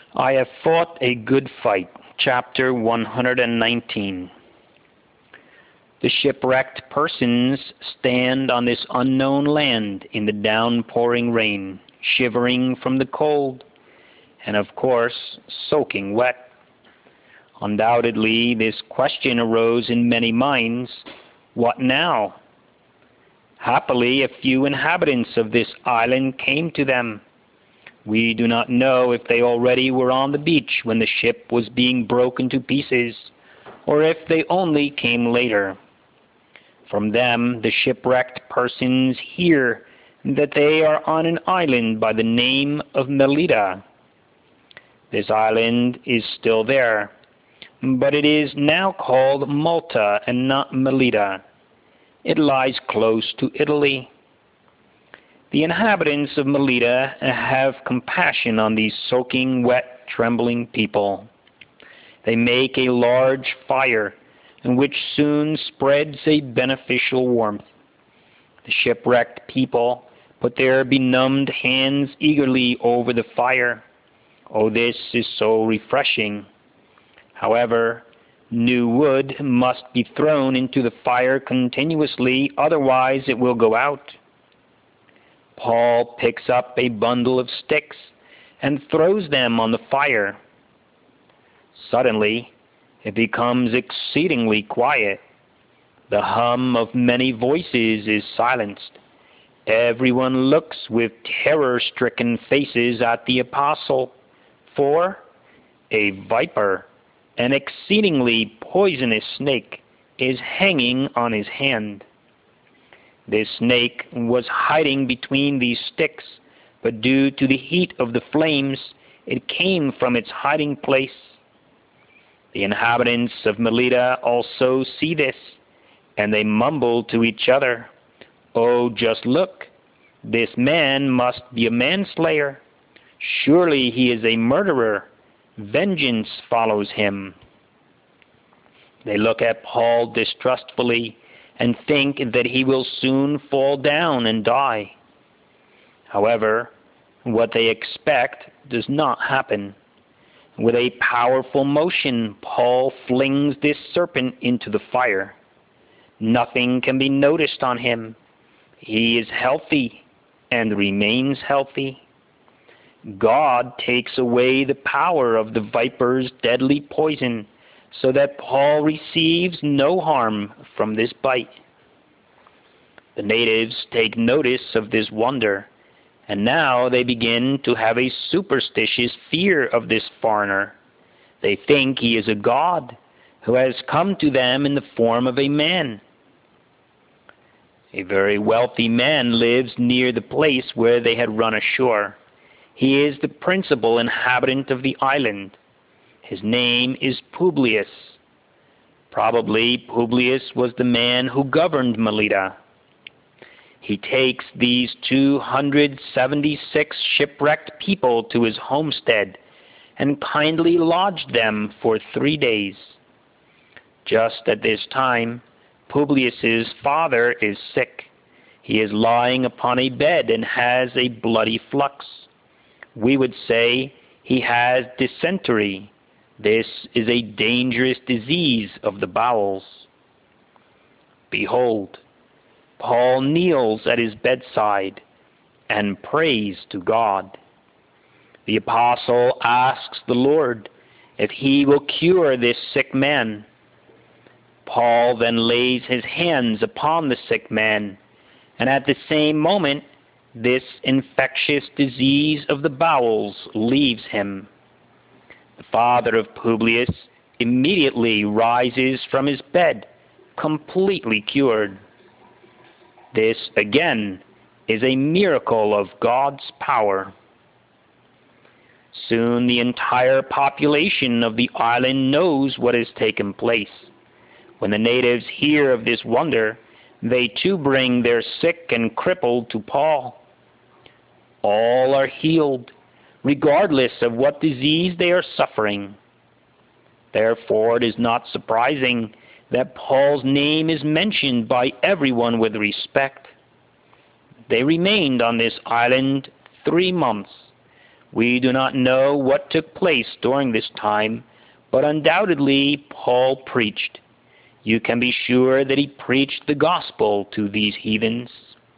I have fought a good fight. Chapter 119. The shipwrecked persons stand on this unknown land in the downpouring rain, shivering from the cold, and of course, soaking wet. Undoubtedly, this question arose in many minds: what now? Happily, a few inhabitants of this island came to them. We do not know if they already were on the beach when the ship was being broken to pieces, or if they only came later. From them, the shipwrecked persons hear that they are on an island by the name of Melita. This island is still there, but it is now called Malta and not Melita. It lies close to Italy. The inhabitants of Melita have compassion on these soaking, wet, trembling people. They make a large fire, which soon spreads a beneficial warmth. The shipwrecked people put their benumbed hands eagerly over the fire. Oh, this is so refreshing. However, new wood must be thrown into the fire continuously, otherwise it will go out. Paul picks up a bundle of sticks and throws them on the fire. Suddenly, it becomes exceedingly quiet. The hum of many voices is silenced. Everyone looks with terror-stricken faces at the apostle, for a viper, an exceedingly poisonous snake, is hanging on his hand. This snake was hiding between these sticks, but due to the heat of the flames, it came from its hiding place. The inhabitants of Melita also see this, and they mumble to each other, "Oh, just look! This man must be a manslayer. Surely he is a murderer. Vengeance follows him." They look at Paul distrustfully and think that he will soon fall down and die. However, what they expect does not happen. With a powerful motion, Paul flings this serpent into the fire. Nothing can be noticed on him. He is healthy and remains healthy. God takes away the power of the viper's deadly poison, so that Paul receives no harm from this bite. The natives take notice of this wonder, and now they begin to have a superstitious fear of this foreigner. They think he is a god who has come to them in the form of a man. A very wealthy man lives near the place where they had run ashore. He is the principal inhabitant of the island. His name is Publius. Probably Publius was the man who governed Melita. He takes these 276 shipwrecked people to his homestead and kindly lodged them for 3 days. Just at this time, Publius's father is sick. He is lying upon a bed and has a bloody flux. We would say he has dysentery. This is a dangerous disease of the bowels. Behold, Paul kneels at his bedside and prays to God. The apostle asks the Lord if he will cure this sick man. Paul then lays his hands upon the sick man, and at the same moment, this infectious disease of the bowels leaves him. The father of Publius immediately rises from his bed, completely cured. This, again, is a miracle of God's power. Soon the entire population of the island knows what has taken place. When the natives hear of this wonder, they too bring their sick and crippled to Paul. All are healed, regardless of what disease they are suffering. Therefore, it is not surprising that Paul's name is mentioned by everyone with respect. They remained on this island 3 months, We do not know what took place during this time, but undoubtedly Paul preached. You can be sure that he preached the gospel to these heathens.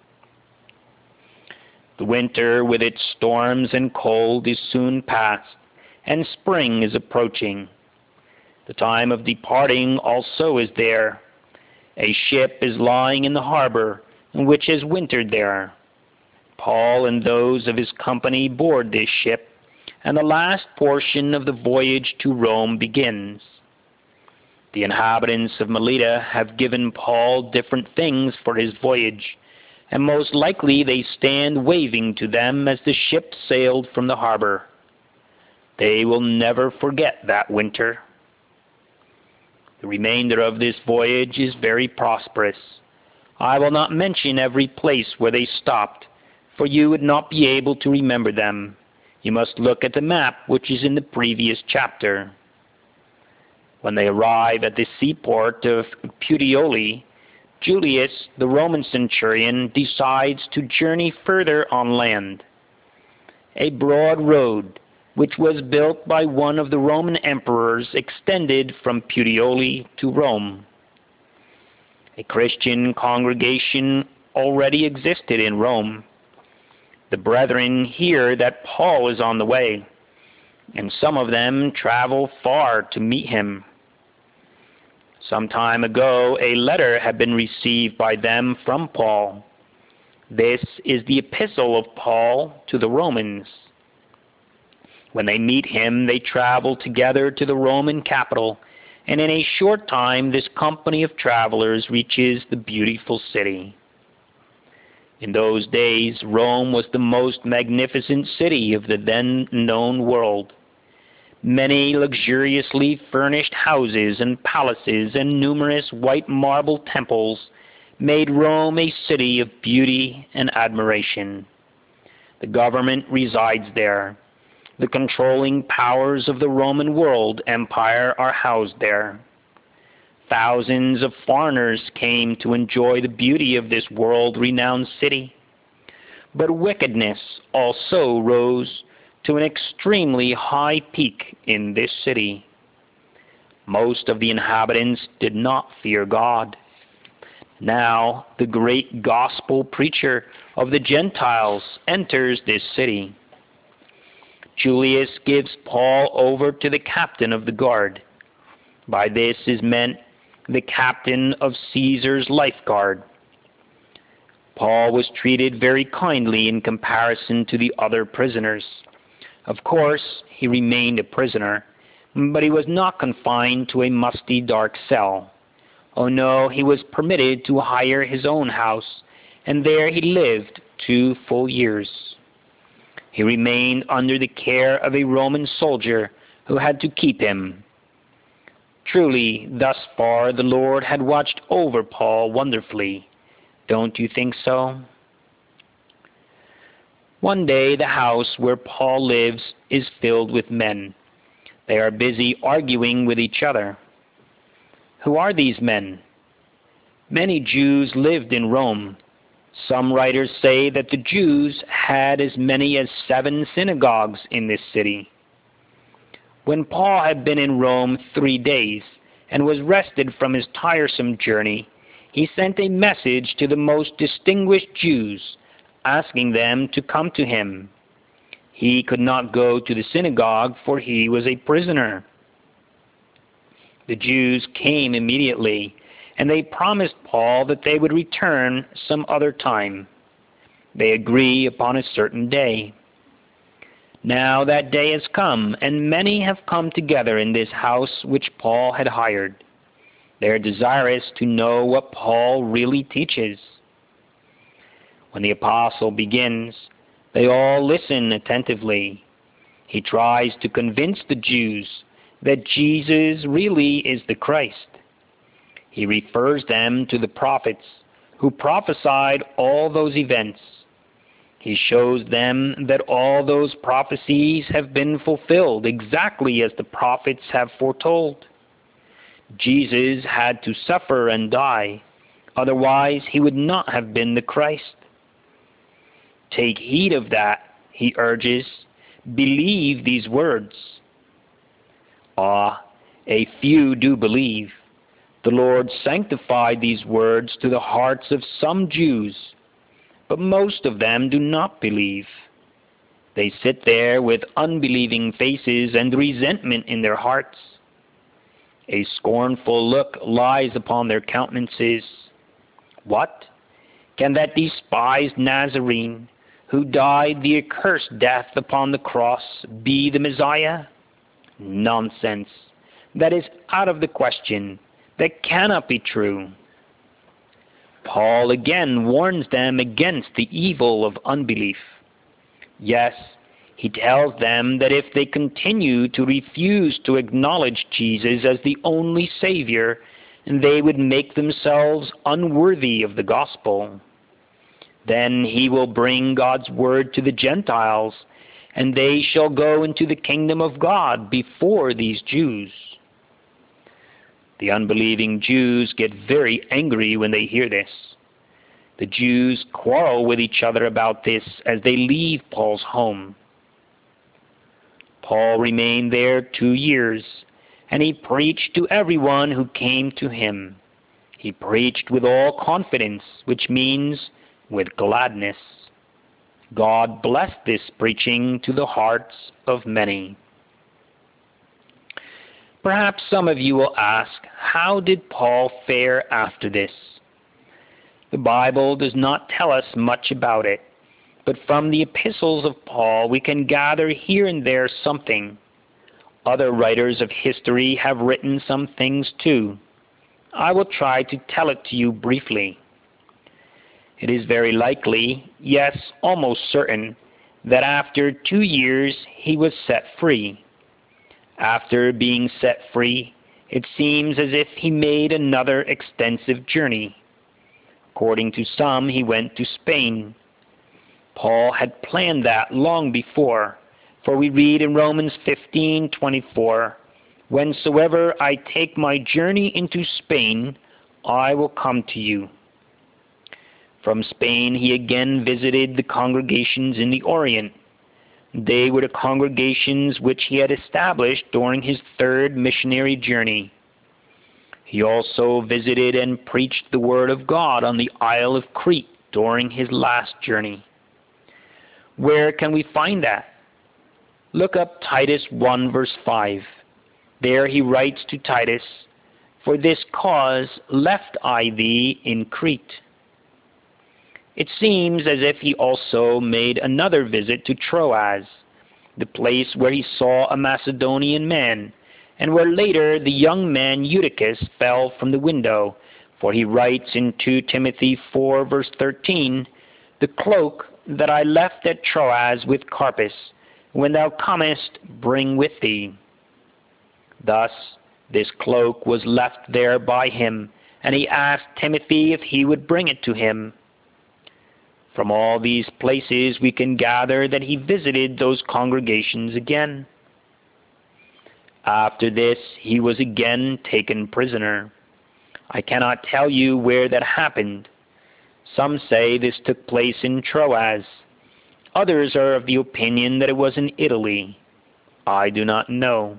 The winter with its storms and cold is soon past, and spring is approaching. The time of departing also is there. A ship is lying in the harbor, which has wintered there. Paul and those of his company board this ship, and the last portion of the voyage to Rome begins. The inhabitants of Melita have given Paul different things for his voyage, and most likely they stand waving to them as the ship sailed from the harbor. They will never forget that winter. The remainder of this voyage is very prosperous. I will not mention every place where they stopped, for you would not be able to remember them. You must look at the map which is in the previous chapter. When they arrive at the seaport of Puteoli, Julius, the Roman centurion, decides to journey further on land. A broad road, which was built by one of the Roman emperors, extended from Puteoli to Rome. A Christian congregation already existed in Rome. The brethren hear that Paul is on the way, and some of them travel far to meet him. Some time ago, a letter had been received by them from Paul. This is the epistle of Paul to the Romans. When they meet him, they travel together to the Roman capital, and in a short time this company of travelers reaches the beautiful city. In those days, Rome was the most magnificent city of the then known world. Many luxuriously furnished houses and palaces and numerous white marble temples made Rome a city of beauty and admiration. The government resides there. The controlling powers of the Roman world empire are housed there. Thousands of foreigners came to enjoy the beauty of this world-renowned city. But wickedness also rose to an extremely high peak in this city. Most of the inhabitants did not fear God. Now the great gospel preacher of the Gentiles enters this city. Julius gives Paul over to the captain of the guard. By this is meant the captain of Caesar's lifeguard. Paul was treated very kindly in comparison to the other prisoners. Of course, he remained a prisoner, but he was not confined to a musty, dark cell. Oh no, he was permitted to hire his own house, and there he lived 2 full years. He remained under the care of a Roman soldier who had to keep him. Truly, thus far the Lord had watched over Paul wonderfully. Don't you think so? One day the house where Paul lives is filled with men. They are busy arguing with each other. Who are these men? Many Jews lived in Rome. Some writers say that the Jews had as many as 7 synagogues in this city. When Paul had been in Rome 3 days and was rested from his tiresome journey, he sent a message to the most distinguished Jews, asking them to come to him. He could not go to the synagogue, for he was a prisoner. The Jews came immediately, and they promised Paul that they would return some other time. They agree upon a certain day. Now that day has come, and many have come together in this house which Paul had hired. They are desirous to know what Paul really teaches. When the apostle begins, they all listen attentively. He tries to convince the Jews that Jesus really is the Christ. He refers them to the prophets who prophesied all those events. He shows them that all those prophecies have been fulfilled exactly as the prophets have foretold. Jesus had to suffer and die, otherwise he would not have been the Christ. Take heed of that, he urges, believe these words? Ah, a few do believe. The Lord sanctified these words to the hearts of some Jews, but most of them do not believe. They sit there with unbelieving faces and resentment in their hearts. A scornful look lies upon their countenances. What? Can that despised Nazarene, who died the accursed death upon the cross, be the Messiah? Nonsense. That is out of the question. That cannot be true. Paul again warns them against the evil of unbelief. Yes, he tells them that if they continue to refuse to acknowledge Jesus as the only Savior, they would make themselves unworthy of the gospel. Then he will bring God's word to the Gentiles, and they shall go into the kingdom of God before these Jews. The unbelieving Jews get very angry when they hear this. The Jews quarrel with each other about this as they leave Paul's home. Paul remained there 2 years, and he preached to everyone who came to him. He preached with all confidence, which means with gladness. God blessed this preaching to the hearts of many. Perhaps some of you will ask, how did Paul fare after this? The Bible does not tell us much about it, but from the epistles of Paul we can gather here and there something. Other writers of history have written some things too. I will try to tell it to you briefly. It is very likely, yes, almost certain, that after 2 years he was set free. After being set free, it seems as if he made another extensive journey. According to some, he went to Spain. Paul had planned that long before, for we read in Romans 15:24, "Whensoever I take my journey into Spain, I will come to you." From Spain he again visited the congregations in the Orient. They were the congregations which he had established during his 3rd missionary journey. He also visited and preached the word of God on the Isle of Crete during his last journey. Where can we find that? Look up Titus 1 verse 5. There he writes to Titus, "For this cause left I thee in Crete." It seems as if he also made another visit to Troas, the place where he saw a Macedonian man, and where later the young man Eutychus fell from the window, for he writes in 2 Timothy 4 verse 13, "The cloak that I left at Troas with Carpus, when thou comest, bring with thee." Thus this cloak was left there by him, and he asked Timothy if he would bring it to him. From all these places we can gather that he visited those congregations again. After this he was again taken prisoner. I cannot tell you where that happened. Some say this took place in Troas. Others are of the opinion that it was in Italy. I do not know.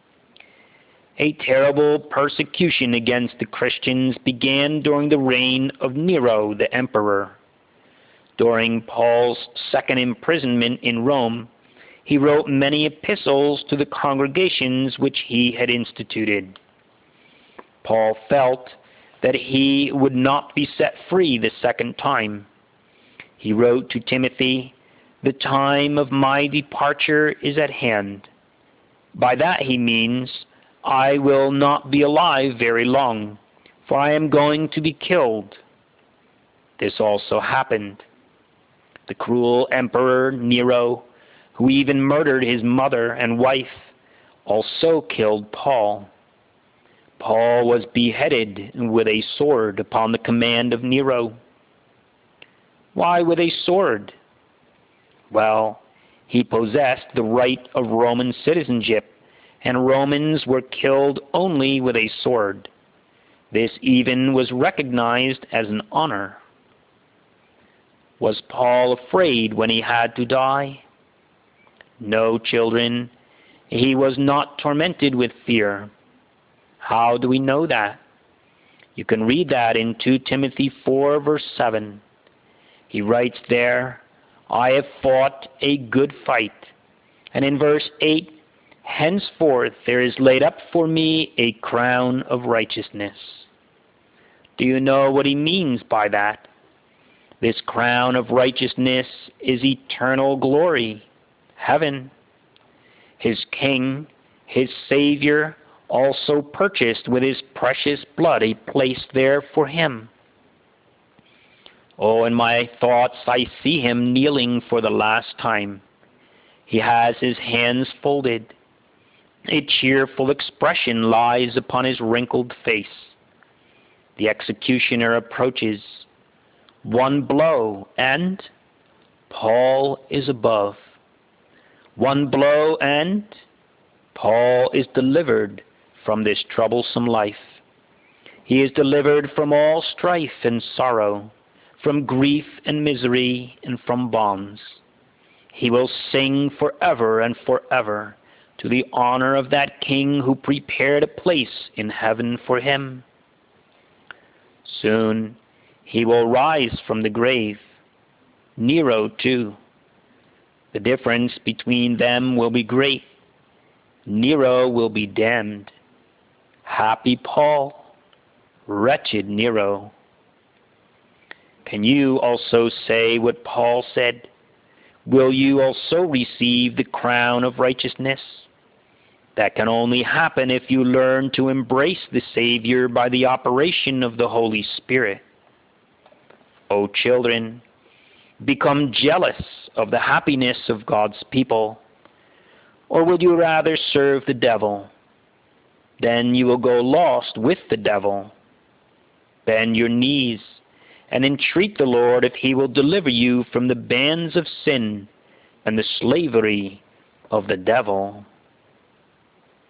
A terrible persecution against the Christians began during the reign of Nero the emperor. During Paul's 2nd imprisonment in Rome, he wrote many epistles to the congregations which he had instituted. Paul felt that he would not be set free the 2nd time. He wrote to Timothy, "The time of my departure is at hand." By that he means, I will not be alive very long, for I am going to be killed. This also happened. The cruel emperor Nero, who even murdered his mother and wife, also killed Paul. Paul was beheaded with a sword upon the command of Nero. Why with a sword? Well, he possessed the right of Roman citizenship, and Romans were killed only with a sword. This even was recognized as an honor. Was Paul afraid when he had to die? No, children, he was not tormented with fear. How do we know that? You can read that in 2 Timothy 4, verse 7. He writes there, I have fought a good fight. And in verse 8, henceforth there is laid up for me a crown of righteousness. Do you know what he means by that? This crown of righteousness is eternal glory, heaven. His King, his Savior, also purchased with his precious blood a place there for him. Oh, in my thoughts I see him kneeling for the last time. He has his hands folded. A cheerful expression lies upon his wrinkled face. The executioner approaches. One blow, and Paul is above. One blow, and Paul is delivered from this troublesome life. He is delivered from all strife and sorrow, from grief and misery, and from bonds. He will sing forever and forever to the honor of that King who prepared a place in heaven for him. Soon he will rise from the grave. Nero too. The difference between them will be great. Nero will be damned. Happy Paul, wretched Nero. Can you also say what Paul said? Will you also receive the crown of righteousness? That can only happen if you learn to embrace the Savior by the operation of the Holy Spirit. O children, become jealous of the happiness of God's people, or would you rather serve the devil? Then you will go lost with the devil. Bend your knees and entreat the Lord if he will deliver you from the bands of sin and the slavery of the devil.